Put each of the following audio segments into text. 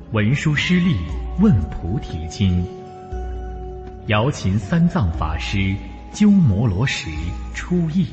文殊师利问菩提经。瑶琴三藏法师鸠摩罗什出译。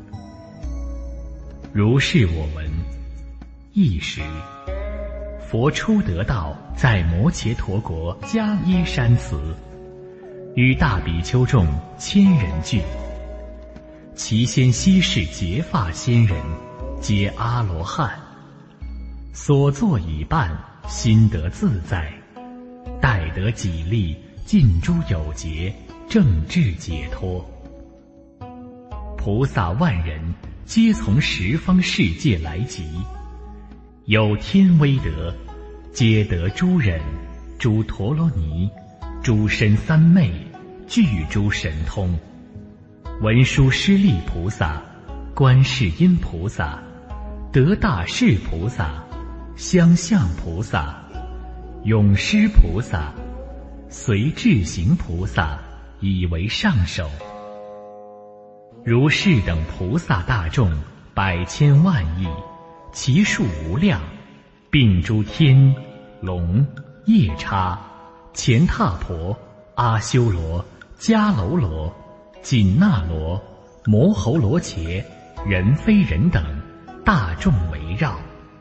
如是我闻。一时，佛初得道，在摩羯陀国迦耶山寺，与大比丘众1000人聚。其先悉是结发仙人，皆阿罗汉。所作已办，心得自在，待得己力，尽诸有节，正智解脱。菩萨万人，皆从十方世界来集，有天威德，皆得诸忍、诸陀罗尼、诸身三昧，具诸神通。文殊师利菩萨、观世音菩萨、得大士菩萨、相向菩萨、永施菩萨、随智行菩萨，以为上首。如是等菩萨大众100千万亿，其数无量，并诸天、龙、夜叉、乾闼婆、阿修罗、迦楼罗、紧那罗、摩喉罗伽、人非人等，大众围绕。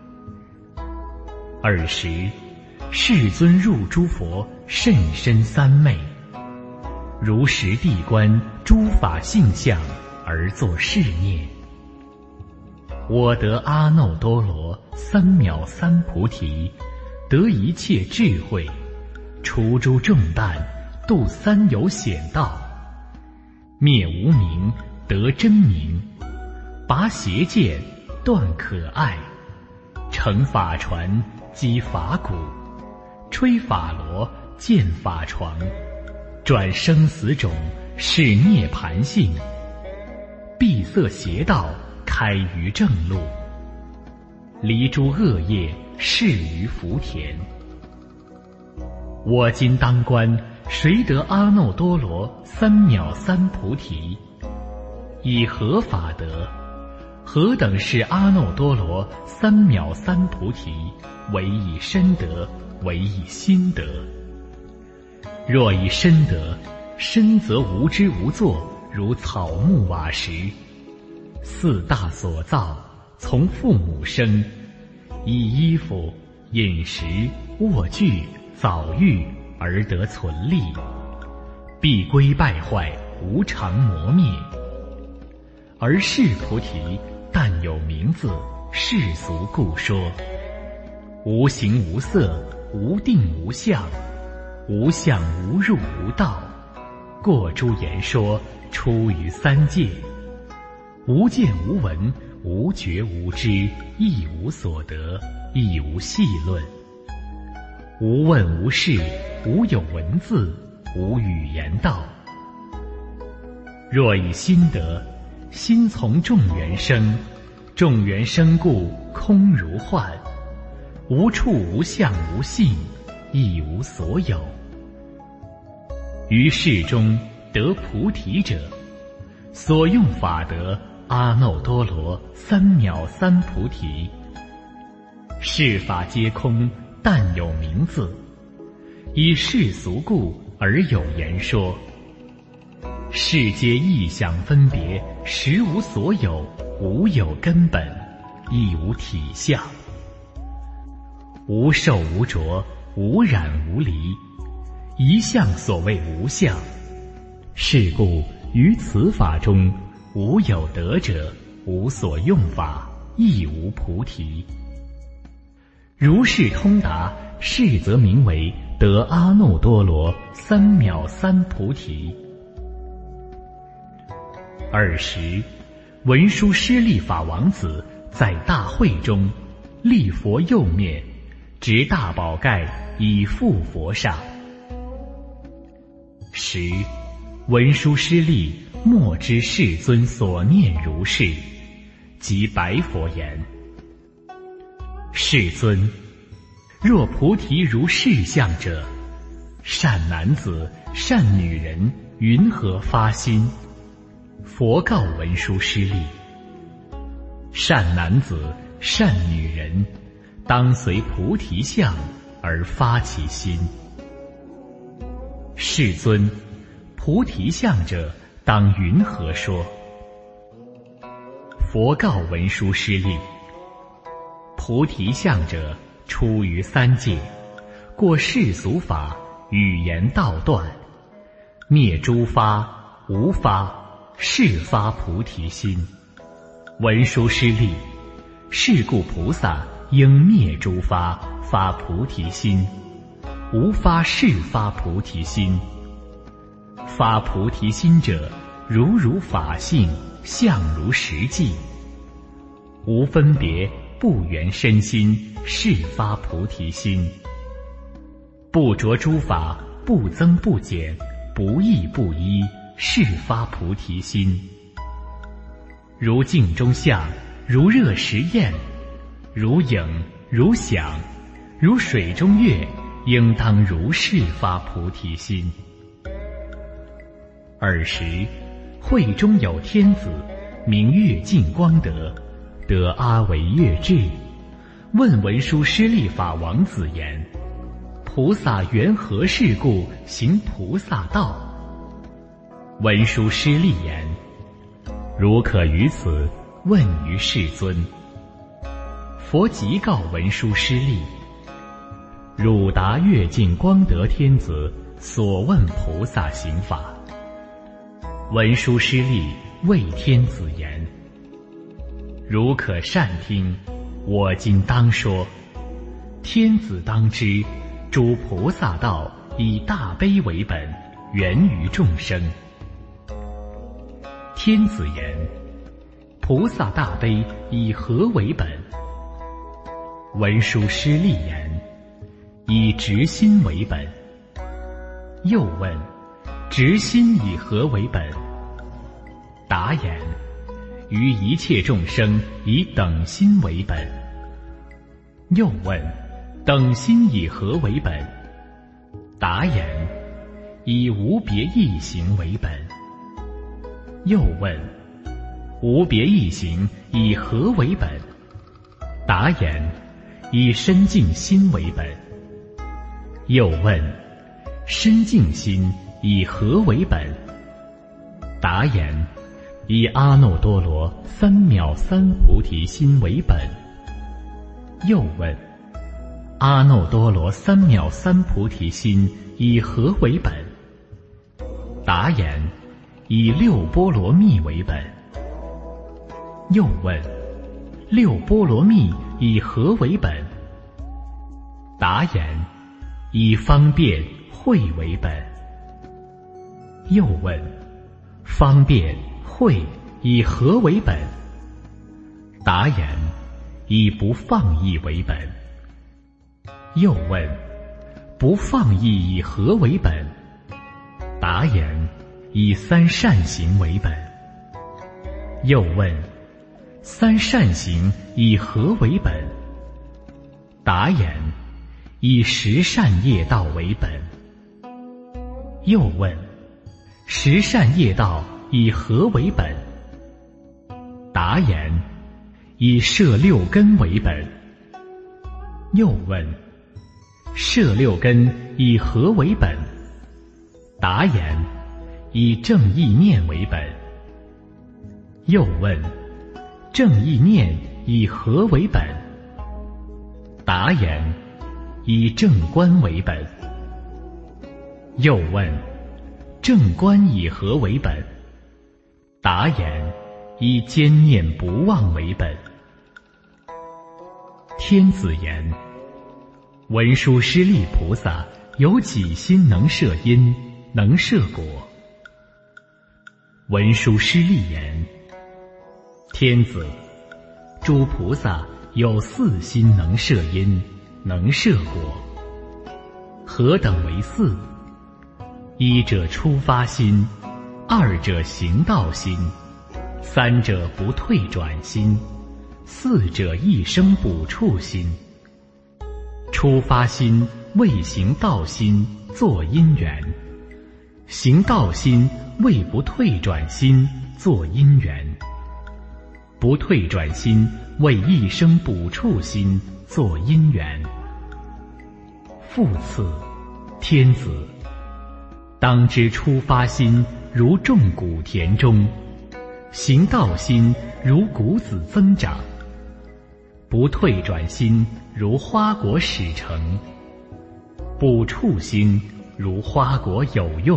尔时，世尊入诸佛甚深三昧，如实地观诸法性相，而作是念：我得阿耨多罗三藐三菩提，得一切智慧，除诸重担，度三有险道，灭无明，得真明，拔邪见，断可爱，乘法船，击法鼓，吹法螺，建法床，转生死种，是涅盘性，闭塞邪道，开于正路，离诸恶业，示于福田。我今当观，谁得阿耨多罗三藐三菩提？以何法得？何等是阿耨多罗三藐三菩提？唯以身得，唯以心得。若以身得，身则无知无作，如草木瓦石。四大所造，从父母生，以衣服、饮食、卧具、早育而得存立，必归败坏，无常磨灭。而是菩提，但有名字，世俗故说。无形无色，无定无相，无相无入无道，过诸言说，出于三界。无见无闻，无觉无知，亦无所得，亦无细论。无问无事，无有文字，无语言道。若以心得，心从众缘生，众缘生故，空如幻，无处无相无性，亦无所有。于世中得菩提者，所用法得阿耨多罗三藐三菩提。是法皆空，但有名字，以世俗故而有言说。世皆异想分别，实无所有，无有根本，亦无体相。无受无着，无染无离，一相所谓无相。是故于此法中，无有得者，无所用法，亦无菩提。如是通达，是则名为得阿耨多罗三藐三菩提。尔时，文殊师利法王子在大会中，立佛右面，执大宝盖以覆佛上。时，文殊师利莫知世尊所念如是，即白佛言：世尊，若菩提如是相者，善男子、善女人云何发心？佛告文殊师利：善男子、善女人，当随菩提相， 而发其心。世尊，菩提相者，当云何说？佛告文殊师利：菩提相者，出于三界，过世俗法，语言道断，灭诸法，无发，是发菩提心。文殊师利，是故菩萨应灭诸法，发菩提心，无发是发菩提心。发菩提心者，如法性，相如实际，无分别，不缘身心，是发菩提心。不着诸法，不增不减，不异不依，是发菩提心。如镜中像，如热时焰，如影，如响，如水中月，应当如是发菩提心。尔时，会中有天子，名月净光德，得阿惟越智，问文殊师利法王子言：菩萨缘何事故行菩萨道？文殊师利言：如可于此问于世尊。佛即告文殊师利：汝答月净光德天子所问菩萨行法。文殊师利谓天子言：如可善听，我今当说。天子当知，诸菩萨道以大悲为本，源于众生。天子言：菩萨大悲以何为本？文殊师利言：以直心为本。又问：直心以何为本？答言：于一切众生以等心为本。又问：等心以何为本？答言：以无别异行为本。又问：无别异行以何为本？答言：以身净心为本。又问：身净心以何为本？答言：以阿耨多罗三藐三菩提心为本。又问：阿耨多罗三藐三菩提心以何为本？答言：以六波罗蜜为本。又问：六波罗蜜以何为本？答言：以方便慧为本。又问：方便慧以何为本？答言：以不放逸为本。又问：不放逸以何为本？答言：以三善行为本。又问：三善行以何为本？答言：以十善业道为本。又问：十善业道以何为本？答言：以摄六根为本。又问：摄六根以何为本？答言：以正意念为本。又问：正意念以何为本？答言：以正观为本。又问：正观以何为本？答言：以坚念不忘为本。天子言：文殊师利菩萨有几心能摄因，能摄果？文殊师利言：天子，诸菩萨有四心能摄因，能摄果。何等为四？一者出发心，二者行道心，三者不退转心，四者一生补处心。出发心为行道心作因缘，行道心为不退转心作因缘，不退转心为一生补处心作因缘。 复次，天子，当知出发心如种谷田中，行道心如谷子增长，不退转心如花果始成，不触心如花果有用。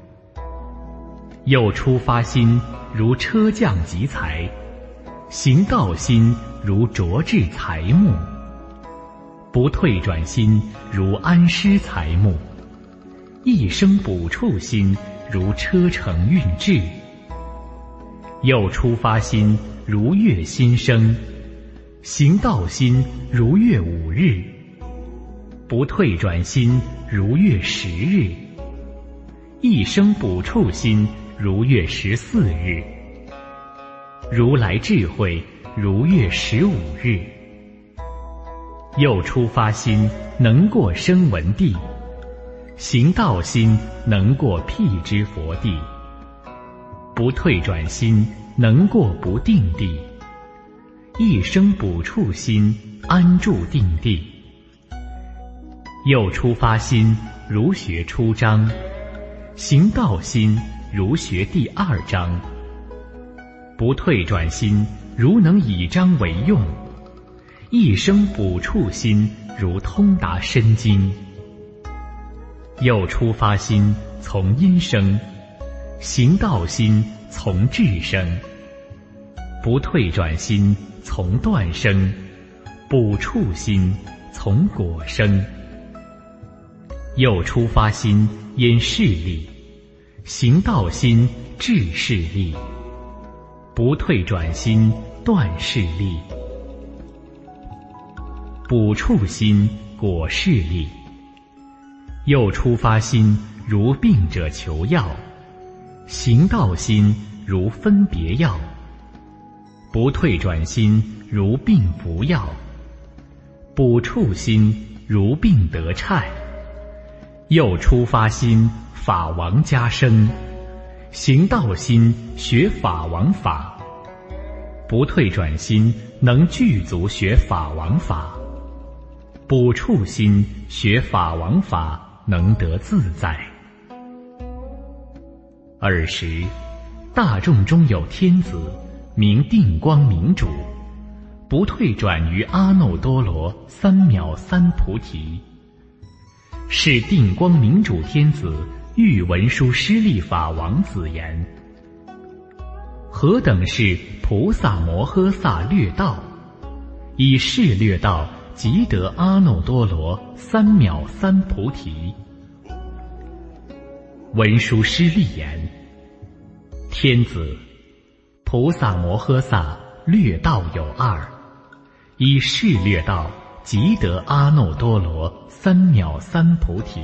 又出发心如车匠集财，行道心如琢制材木，不退转心如安师材木，一生补处心如车乘运至。又出发心如月新生，行道心如月5日，不退转心如月10日，一生补处心如月14日。如来智慧如月15日。又出发心能过声闻地，行道心能过辟支佛地，不退转心能过不定地，一生补处心安住定地。又出发心如学初章，行道心如学第2章，不退转心如能以章为用，一生补处心如通达身经。又出发心从因生，行道心从智生，不退转心从断生，补处心从果生。又出发心因势力，行道心治势力，不退转心断势力，补处心果势力。又出发心如病者求药，行道心如分别药，不退转心如病服药，补处心如病得差。又出发心法王加生，行道心学法王法，不退转心能具足学法王法，补处心学法王法能得自在。尔时，大众中有天子，名定光明主，不退转于阿耨多罗三藐三菩提。是定光明主天子欲文殊师利法王子言：何等是菩萨摩诃萨略道？以是略道即得阿耨多罗三藐三菩提。文殊师利言：天子，菩萨摩诃萨略道有2，以是略道即得阿耨多罗三藐三菩提。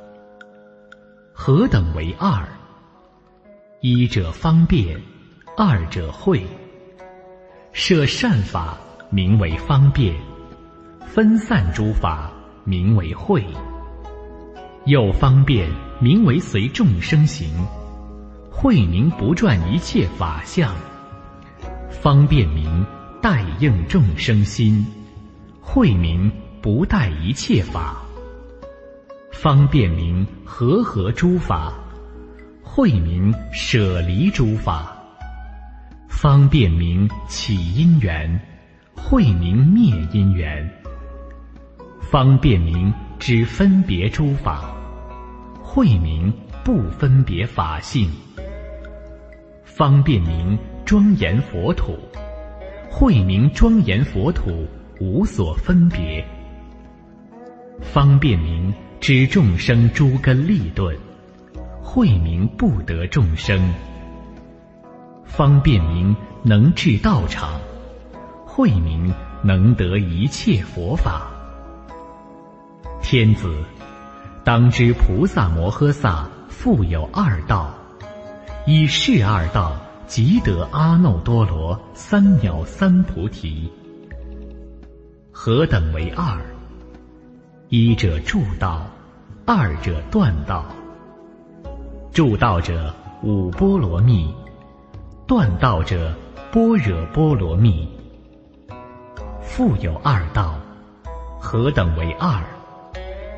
何等为2？一者方便，二者慧。设善法名为方便，分散诸法名为慧。又方便名为随众生行，慧名不转一切法相。方便名待应众生心，慧名不待一切法。方便名和合诸法，慧名舍离诸法。方便名起因缘，慧名灭因缘。方便名知分别诸法，慧名不分别法性。方便名庄严佛土，慧名庄严佛土无所分别。方便名知众生诸根利钝，慧名不得众生。方便名能至道场，慧名能得一切佛法。天子，当知菩萨摩诃萨复有2道，以是2道即得阿耨多罗三藐三菩提。何等为2？一者助道，二者断道。助道者5波罗蜜，断道者般若波罗蜜。复有2道，何等为2？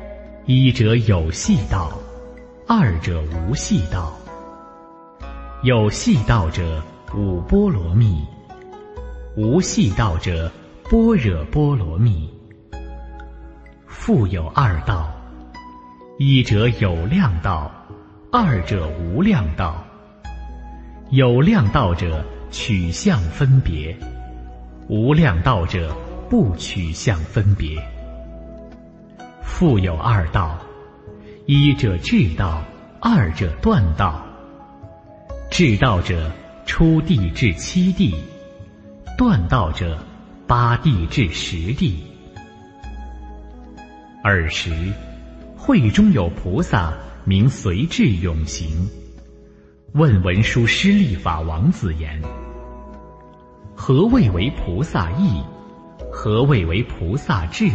一者有系道，二者无系道。有系道者五波罗蜜，无系道者般若波罗蜜。复有二道，一者有量道，二者无量道。有量道者取相分别，无量道者不取相分别。复有二道，一者至道，二者断道。至道者初地至七地，断道者八地至十地。尔时，会中有菩萨名随智永行，问文殊师利法王子言：何谓为菩萨意？何谓为菩萨智？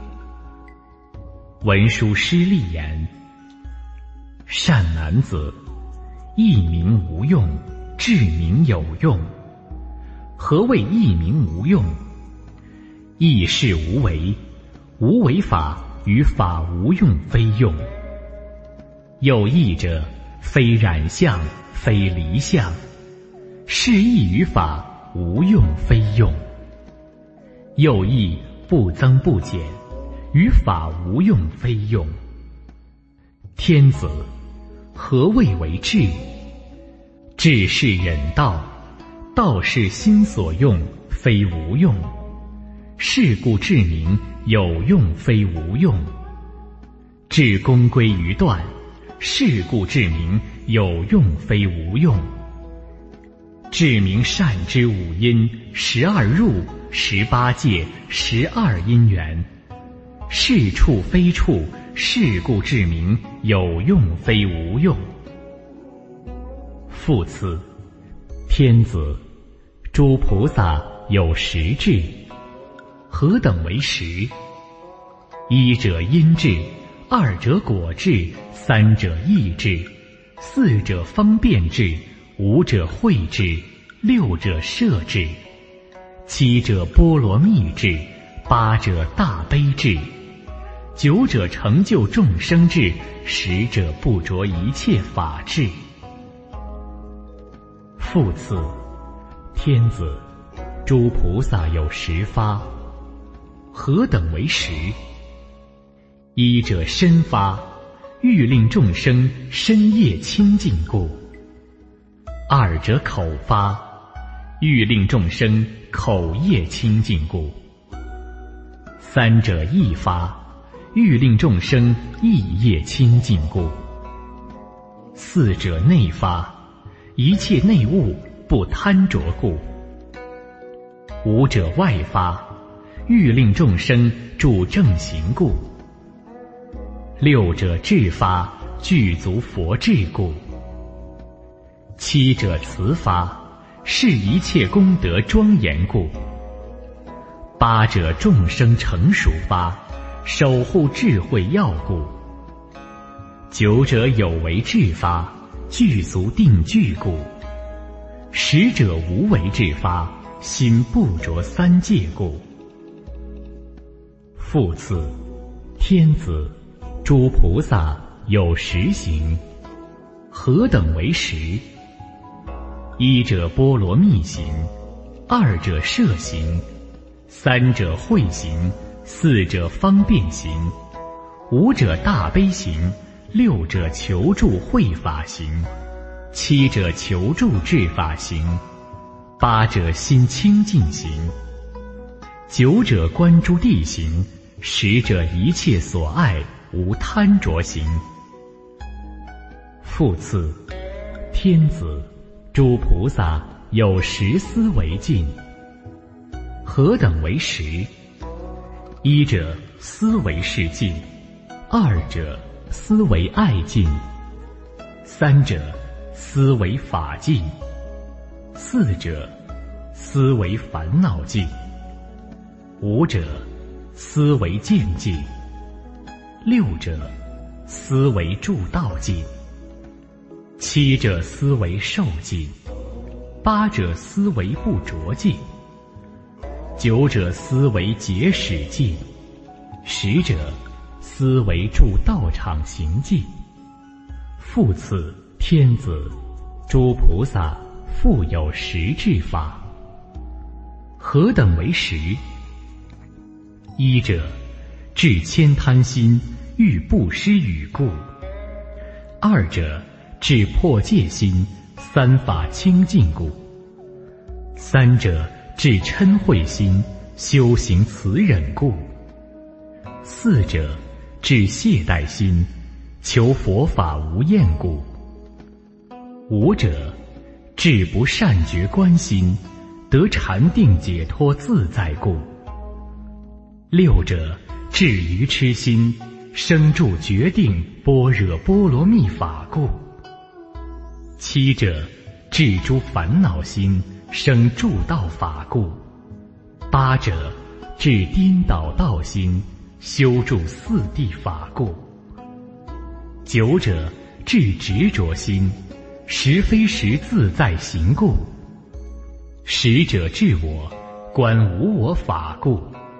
文殊师利言：善男子，意名无用，智名有用。何谓意名无用？意是无为，无为法与法无用非用。有意者，非染相，非离相，是意与法无用非用。有意不增不减，与法无用非用。天子，何谓为智？智是忍道，道是心所用，非无用。是故智名有用非无用。智功归于断，是故智名有用非无用。智名善之五因，12入，18界，12因缘。是处非处，是故智名有用非无用。复次，天子，诸菩萨有十智，何等为十？一者因智，二者果智，三者意智，四者方便智，五者慧智，六者摄智，七者波罗蜜智，八者大悲智，九者成就众生智，十者不着一切法智。复次，天子，诸菩萨有十发，何等为十？一者身发，欲令众生身业清净故；二者口发，欲令众生口业清净故；三者意发，欲令众生意业清净故；四者内发，一切内物不贪着故；五者外发，欲令众生住正行故；六者智发，具足佛智故；七者慈发，是一切功德庄严故；八者众生成熟发，守护智慧要故；九者有为智发，具足定具故；十者无为智发，心不着三界故。复次，天子，诸菩萨有十行，何等为十？一者波罗蜜行，二者摄行，三者慧行，四者方便行，五者大悲行，六者求助慧法行，七者求助智法行，八者心清净行，九者观诸地行，十者一切所爱无贪着行。复次，天子，诸菩萨有十思维境，何等为十？一者思维世境，二者思维爱境，三者思维法境，四者思维烦恼境，五者思维见境，六者思维助道境，七者思维受境，八者思维不着境，九者思维结使境，十者思维助道场行迹。复次，天子诸菩萨复有十智法。何等为十？一者，治悭贪心，欲布施与故；二者，治破戒心，三法清净故；三者，治嗔恚心，修行慈忍故；四者，治懈怠心，求佛法无厌故；五者，治不善觉观心，得禅定解脱自在故；六者，治愚痴心，生住决定般若波罗蜜法故；七者，治诸烦恼心，生助道法故；八者，治颠倒道心，修筑四谛法故；九者，治执着心，实非实自在行故；十者，治我，观无我法故。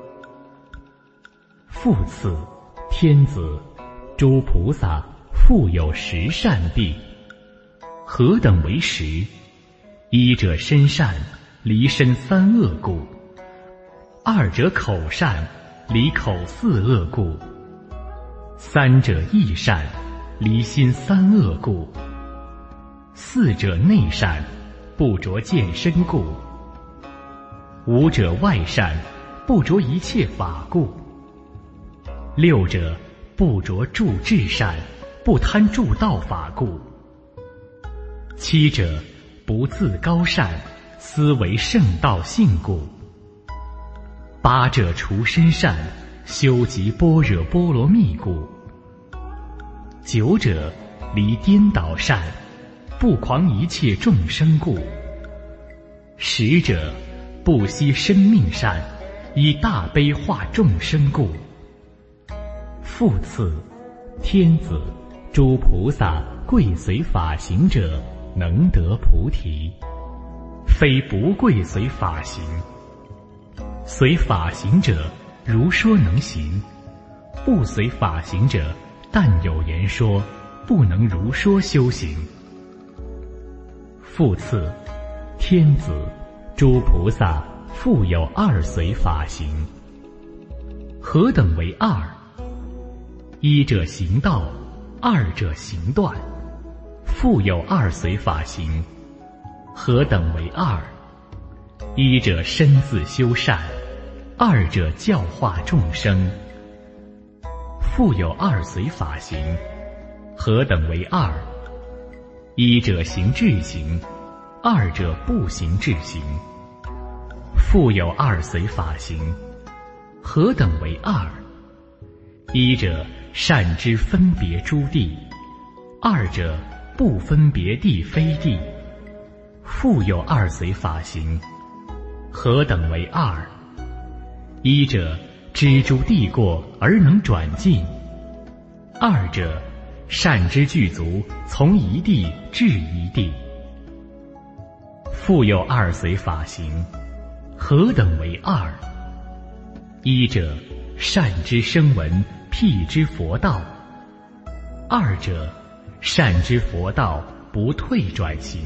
复次，天子诸菩萨复有十善谛。何等为十？一者身善，离身三恶故；二者口善，离口四恶故；三者意善，离心三恶故；四者内善，不着见身故；五者外善，不着一切法故；六者不着助智善，不贪助道法故；七者不自高善，思为圣道性故；八者除身善，修集般若波罗蜜故；九者离颠倒善，不诳一切众生故；十者不惜生命善，以大悲化众生故。复次，天子诸菩萨贵随法行者，能得菩提，非不贵随法行。随法行者，如说能行；不随法行者，但有言说，不能如说修行。复次，天子诸菩萨复有二随法行。何等为二？一者行道，二者行断，复有二随法行。何等为二？一者身自修善，二者教化众生。复有二随法行。何等为二？一者行智行，二者不行智行。复有二随法行。何等为二？一者善知分别诸地，二者不分别地非地。复有二随法行。何等为二？一者知诸地过而能转进，二者善知具足，从一地至一地。复有二随法行。何等为二？一者善知声闻，辟之佛道；二者善知佛道，不退转行。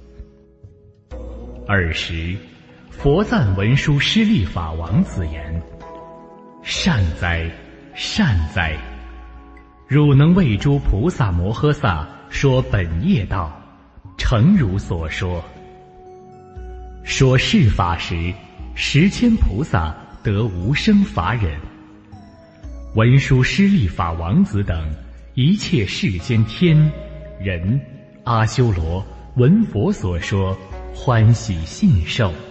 尔时，佛赞文殊师利法王子言：善哉，善哉！汝能为诸菩萨摩诃萨说本业道，诚如所说。说是法时，10千菩萨得无生法忍。文殊师利法王子等一切世间天人阿修罗闻佛所说，欢喜信受。